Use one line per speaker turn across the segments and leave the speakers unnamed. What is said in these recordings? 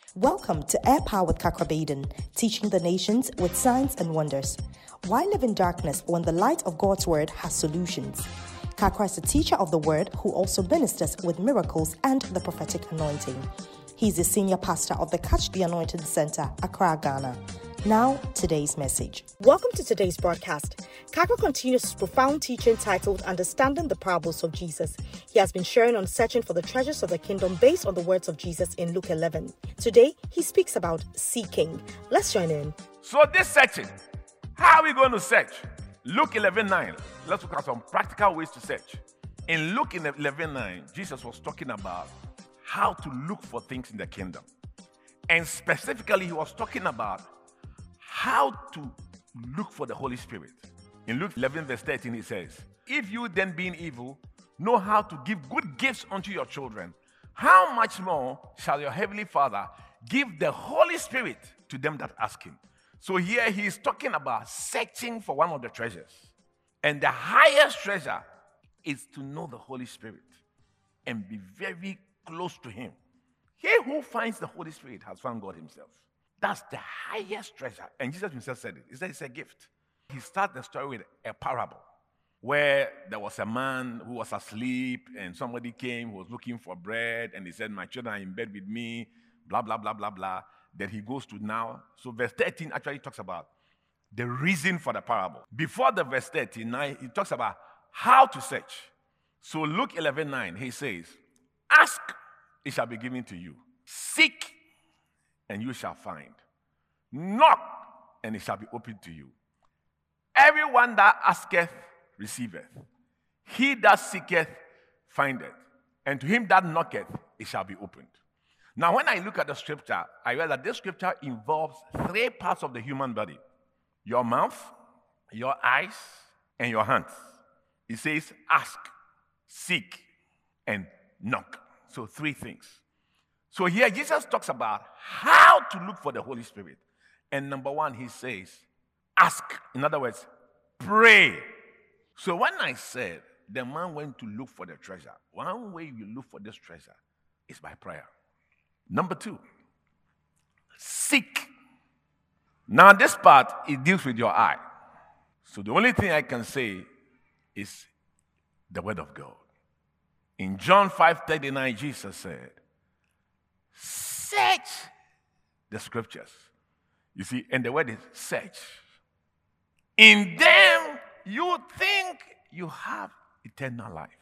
Welcome to Air Power with Kakrabaden, teaching the nations with signs and wonders. Why live in darkness when the light of God's word has solutions? Kakra is a teacher of the word who also ministers with miracles and the prophetic anointing. He's the senior pastor of the Catch the Anointing Center, Accra, Ghana. Now, today's message. Welcome to today's broadcast. Kakra continues his profound teaching titled Understanding the Parables of Jesus. He has been sharing on searching for the treasures of the kingdom based on the words of Jesus in Luke 11. Today, he speaks about seeking. Let's join in.
So this searching, how are we going to search? Luke 11:9. Let's look at some practical ways to search. In Luke 11:9, Jesus was talking about how to look for things in the kingdom. And specifically, he was talking about how to look for the Holy Spirit. In Luke 11 verse 13, he says, if you then being evil know how to give good gifts unto your children, how much more shall your heavenly Father give the Holy Spirit to them that ask him? So here he is talking about searching for one of the treasures. And the highest treasure is to know the Holy Spirit and be very close to him. He who finds the Holy Spirit has found God himself. That's the highest treasure. And Jesus himself said it. He said it's a gift. He started the story with a parable where there was a man who was asleep and somebody came who was looking for bread and he said, my children are in bed with me, blah, blah, blah, blah, blah. Then he goes to now. So verse 13 actually talks about the reason for the parable. Before the verse 13, he talks about how to search. So Luke 11:9, he says, ask, it shall be given to you. Seek, and you shall find. Knock, and it shall be opened to you. Everyone that asketh, receiveth. He that seeketh, findeth. And to him that knocketh, it shall be opened. Now, when I look at the scripture, I realize that this scripture involves three parts of the human body. Your mouth, your eyes, and your hands. It says, ask, seek, and knock. So three things. So here Jesus talks about how to look for the Holy Spirit. And number one, he says, ask. In other words, pray. So when I said the man went to look for the treasure, one way you look for this treasure is by prayer. Number two, seek. Now this part, it deals with your eye. So the only thing I can say is the word of God. In John 5:39, Jesus said, search the scriptures. You see, and the word is search. In them, you think you have eternal life.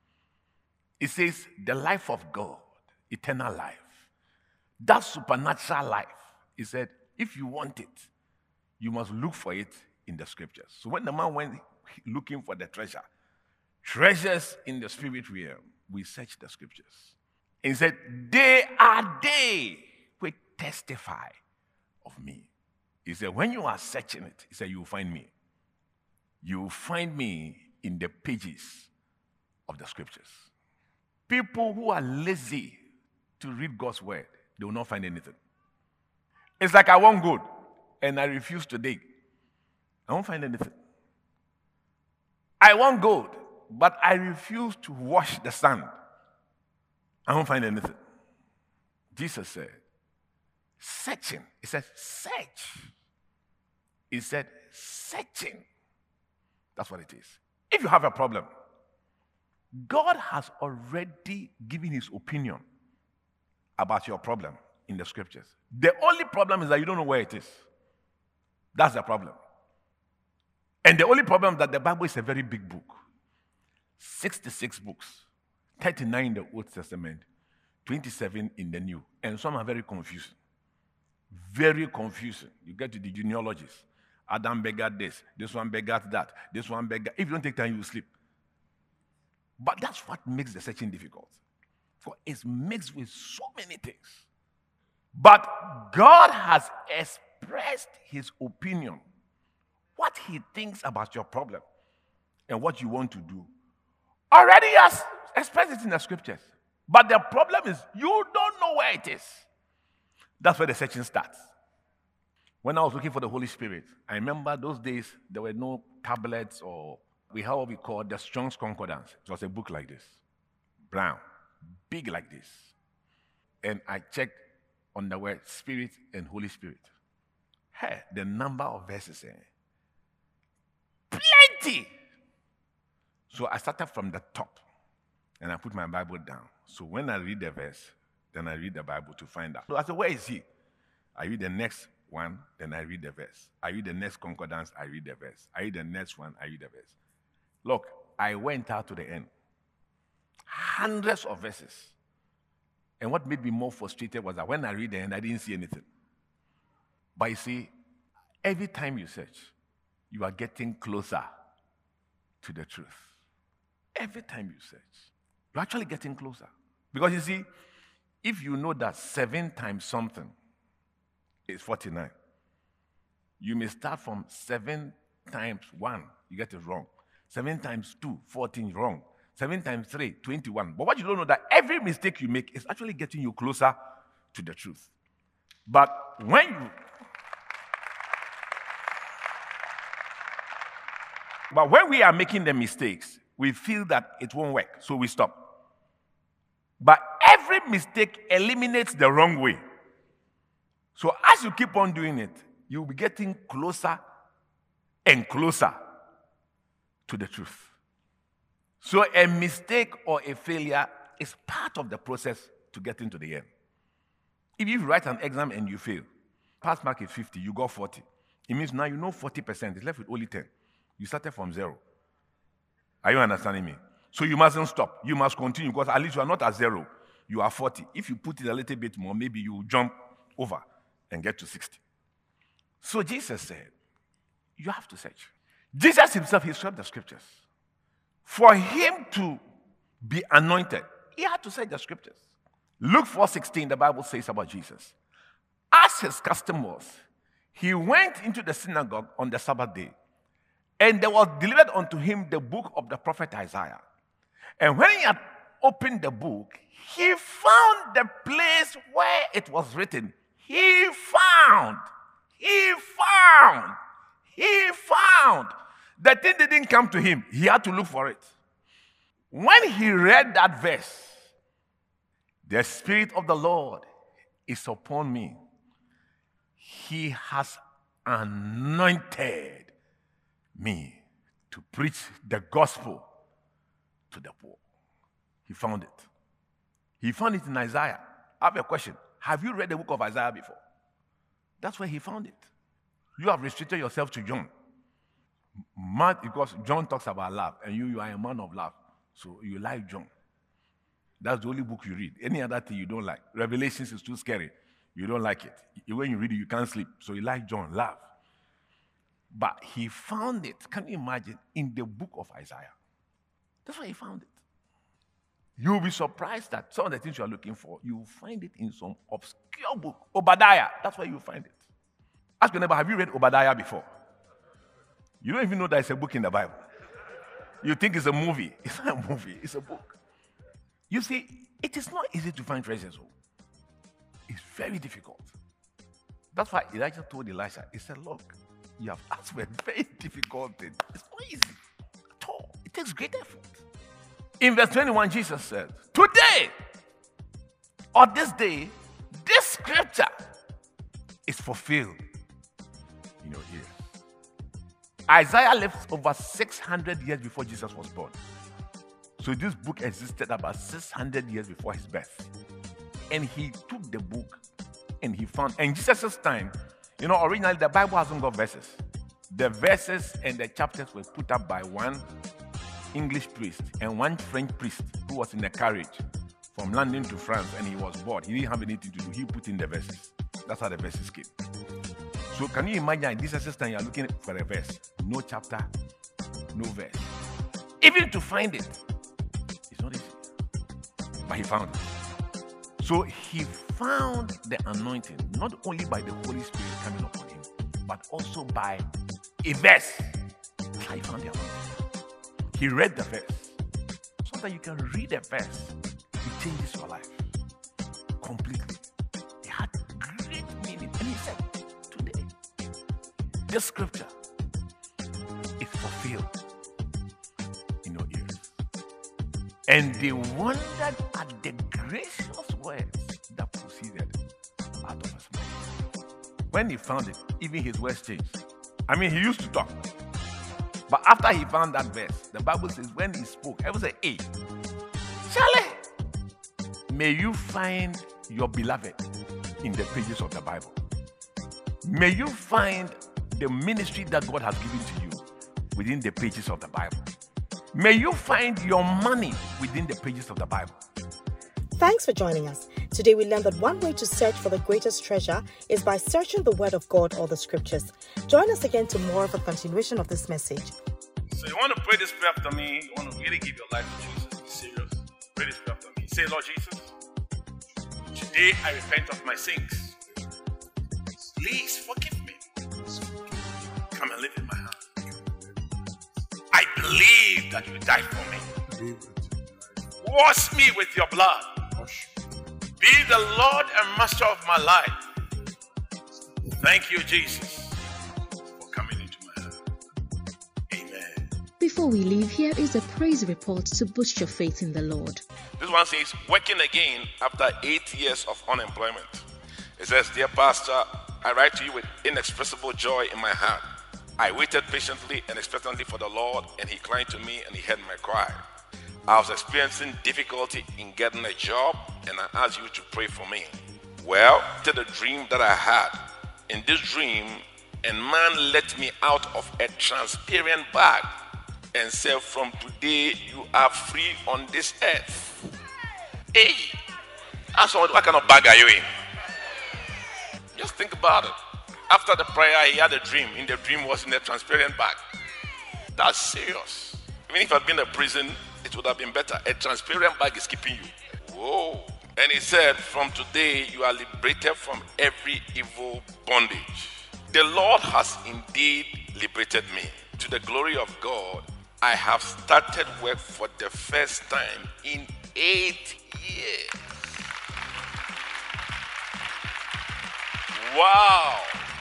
It says the life of God, eternal life. That supernatural life. He said, if you want it, you must look for it in the scriptures. So when the man went looking for the treasures in the spirit realm, we search the scriptures. And he said, they are they which testify of me. He said, when you are searching it, he said, you will find me. You will find me in the pages of the scriptures. People who are lazy to read God's word, they will not find anything. It's like I want gold and I refuse to dig. I won't find anything. I want gold, but I refuse to wash the sand. I won't find anything. Jesus said, searching. He said, search. He said, searching. That's what it is. If you have a problem, God has already given his opinion about your problem in the scriptures. The only problem is that you don't know where it is. That's the problem. And the only problem is that the Bible is a very big book. 66 books. 39 in the Old Testament, 27 in the New. And some are very confusing. Very confusing. You get to the genealogies. Adam begat this one begat that, this one begat. If you don't take time, you will sleep. But that's what makes the searching difficult. For it's mixed with so many things. But God has expressed his opinion, what he thinks about your problem, and what you want to do. Already has expressed it in the scriptures. But the problem is you don't know where it is. That's where the searching starts. When I was looking for the Holy Spirit, I remember those days there were no tablets, or we had what we call the Strong's Concordance. It was a book like this, brown, big like this. And I checked on the word Spirit and Holy Spirit. Hey, the number of verses, plenty. So I started from the top and I put my Bible down. So when I read the verse, then I read the Bible to find out. So I said, where is he? I read the next one, then I read the verse. I read the next concordance, I read the verse. I read the next one, I read the verse. Look, I went out to the end. Hundreds of verses. And what made me more frustrated was that when I read the end, I didn't see anything. But you see, every time you search, you are getting closer to the truth. Every time you search, you're actually getting closer. Because you see, if you know that 7 times something is 49, you may start from 7 times 1, you get it wrong. 7 times 2, 14, wrong. 7 times 3, 21. But what you don't know that every mistake you make is actually getting you closer to the truth. But when we are making the mistakes, we feel that it won't work, so we stop. But every mistake eliminates the wrong way. So as you keep on doing it, you'll be getting closer and closer to the truth. So a mistake or a failure is part of the process to get into the end. If you write an exam and you fail, pass mark is 50, you got 40. It means now you know 40%, it's left with only 10. You started from 0. Are you understanding me? So you mustn't stop. You must continue because at least you are not at 0. You are 40. If you put it a little bit more, maybe you will jump over and get to 60. So Jesus said, you have to search. Jesus himself, he searched the scriptures. For him to be anointed, he had to search the scriptures. Luke 4:16, the Bible says about Jesus. As his custom was, he went into the synagogue on the Sabbath day, and there was delivered unto him the book of the prophet Isaiah. And when he had opened the book, he found the place where it was written. He found. The thing didn't come to him. He had to look for it. When he read that verse, the Spirit of the Lord is upon me. He has anointed me to preach the gospel to the poor. He found it. He found it in Isaiah. I have a question. Have you read the book of Isaiah before? That's where he found it. You have restricted yourself to John. Because John talks about love, and you are a man of love. So you like John. That's the only book you read. Any other thing you don't like. Revelations is too scary. You don't like it. When you read it, you can't sleep. So you like John, love. But he found it, can you imagine, in the book of Isaiah. That's why he found it. You'll be surprised that some of the things you are looking for, you will find it in some obscure book. Obadiah, that's where you find it. Ask your neighbor, have you read Obadiah before? You don't even know that it's a book in the Bible. You think it's a movie. It's not a movie, it's a book. You see, it is not easy to find treasures. It's very difficult. That's why Elijah told Elisha, he said, look, you have asked for a very difficult thing. It's not easy at all. It takes great effort. In verse 21, Jesus said, today, or this day, this scripture is fulfilled in your ears. Isaiah lived over 600 years before Jesus was born. So this book existed about 600 years before his birth. And he took the book and he found, in Jesus' time, originally the Bible hasn't got verses. The verses and the chapters were put up by one English priest and one French priest who was in a carriage from London to France, and he was bored. He didn't have anything to do. He put in the verses. That's how the verses came. So can you imagine in Jesus' time you're looking for a verse? No chapter, no verse. Even to find it, it's not easy. But he found it. So he found the anointing, not only by the Holy Spirit coming upon him, but also by a verse. That's how he found the anointing. He read the verse. Sometimes you can read a verse, it changes your life completely. It had great meaning. And he said, today, this scripture is fulfilled in your ears. And they wondered at the gracious words that proceeded out when he found it, even his words changed. I mean, he used to talk. But after he found that verse, the Bible says when he spoke, everyone said, hey, Charlie, may you find your beloved in the pages of the Bible. May you find the ministry that God has given to you within the pages of the Bible. May you find your money within the pages of the Bible.
Thanks for joining us. Today we learned that one way to search for the greatest treasure is by searching the Word of God or the Scriptures. Join us again to more of a continuation of this message.
So you want to pray this prayer after me? You want to really give your life to Jesus? Be serious. Pray this prayer after me. Say, Lord Jesus, today I repent of my sins. Please forgive me. Come and live in my heart. I believe that you died for me. Wash me with your blood. Be the Lord and Master of my life. Thank you, Jesus, for coming into my heart. Amen.
Before we leave, here is a praise report to boost your faith in the Lord.
This one says, working again after 8 years of unemployment. It says, dear Pastor, I write to you with inexpressible joy in my heart. I waited patiently and expectantly for the Lord, and he inclined to me and he heard my cry. I was experiencing difficulty in getting a job, and I asked you to pray for me. Well, to the dream that I had. In this dream, a man let me out of a transparent bag and said, from today you are free on this earth. Hey, what kind of bag are you in? Just think about it. After the prayer, he had a dream. In the dream was in a transparent bag. That's serious. Even if I'd been in a prison, it would have been better. A transparent bag is keeping you. Whoa. And he said, from today, you are liberated from every evil bondage. The Lord has indeed liberated me. To the glory of God, I have started work for the first time in 8 years. Wow.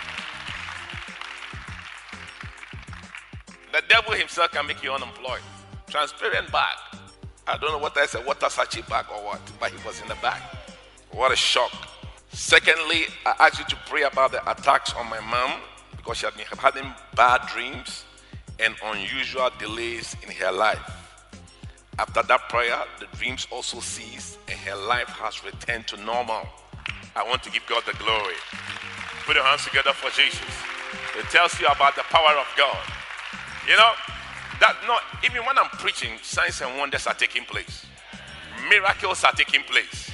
The devil himself can make you unemployed. Transparent bag. I don't know what I said, water sachet bag or what, but he was in the bag. What a shock. Secondly, I asked you to pray about the attacks on my mom because she had been having bad dreams and unusual delays in her life. After that prayer, the dreams also ceased and her life has returned to normal. I want to give God the glory. Put your hands together for Jesus. It tells you about the power of God. You know, that not even when I'm preaching, signs and wonders are taking place. Miracles are taking place.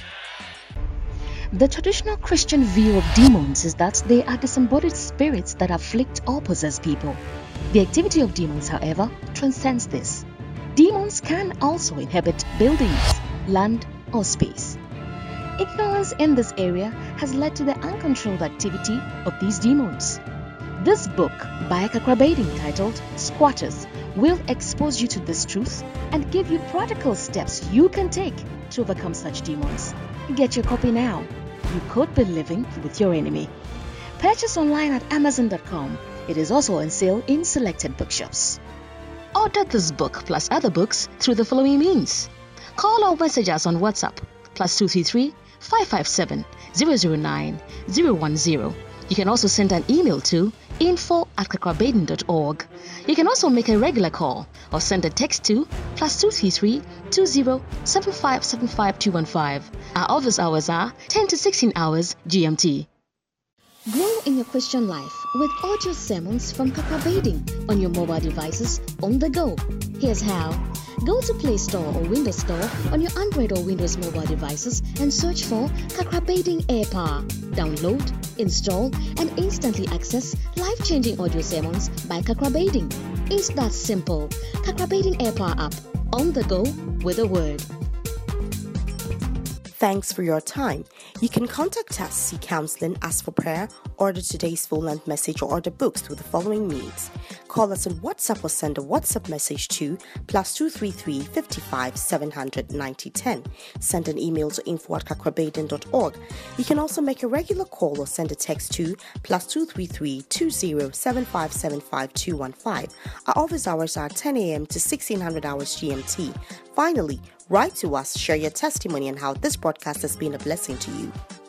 The traditional Christian view of demons is that they are disembodied spirits that afflict or possess people. The activity of demons, however, transcends this. Demons can also inhabit buildings, land, or space. Ignorance in this area has led to the uncontrolled activity of these demons. This book by Kakrabedin titled Squatters will expose you to this truth and give you practical steps you can take to overcome such demons. Get your copy now. You could be living with your enemy. Purchase online at Amazon.com. It is also on sale in selected bookshops. Order this book plus other books through the following means. Call or message us on WhatsApp +233 557 009 010. You can also send an email to info@kakrabedin.org. You can also make a regular call or send a text to +233 20 75 75 215. Our office hours are 10 to 16 hours GMT. Grow in your Christian life with audio sermons from Kakrabedin on your mobile devices on the go. Here's how. Go to Play Store or Windows Store on your Android or Windows mobile devices and search for Kakrabedin AirPower. Download, install, and instantly access life-changing audio sermons by Kakrabedin. It's that simple. Kakrabedin AirPower app. On the go with a word.
Thanks for your time. You can contact us, seek counseling, ask for prayer, order today's full-length message, or order books through the following means. Call us on WhatsApp or send a WhatsApp message to +233 55 700 9010. Send an email to info@kakrabedin.org. You can also make a regular call or send a text to +233 20 75 75 215. Our office hours are 10 a.m. to 1600 hours GMT. Finally, write to us, share your testimony on how this broadcast has been a blessing to you.